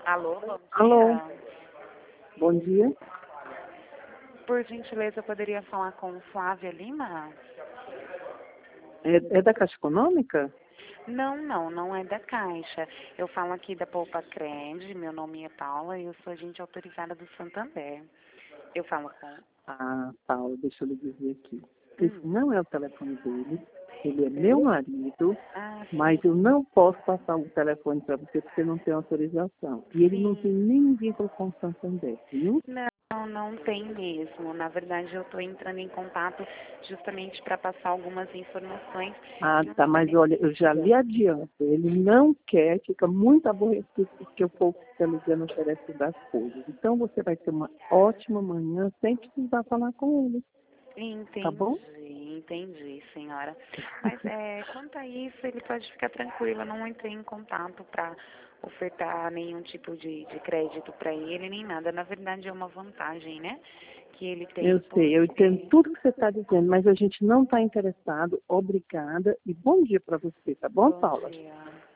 Alô, bom Alô, dia. bom dia. Por gentileza, eu poderia falar com Flávia Lima? É da Caixa Econômica? Não é da Caixa. Eu falo aqui da Poupa Cred, meu nome é Paula e eu sou agente autorizada do Santander. Eu falo com... Ah, Paulo, deixa eu lhe dizer aqui. Esse Hum, não é o telefone dele, ele é meu marido, ah, mas sim, eu não posso passar o telefone para você porque não tem autorização. E ele não tem sim. nem vínculo com o Santander, viu? Não tem mesmo. Na verdade, eu estou entrando em contato justamente para passar algumas informações Ah, que o tá, mas olha, eu já lhe adianto, ele não quer, fica muito aborrecido porque o povo fica ligando oferece das coisas. Então você vai ter uma ótima manhã sem precisar falar com ele, tá bom? Entendi, senhora. Mas quanto a isso, ele pode ficar tranquilo. Eu não entrei em contato para ofertar nenhum tipo de crédito para ele, nem nada. Na verdade, é uma vantagem, né? Que ele tem Eu sei, eu entendo porque... tudo que você está dizendo, mas a gente não está interessado. Obrigada e bom dia para você, tá bom, Bom Paula? dia.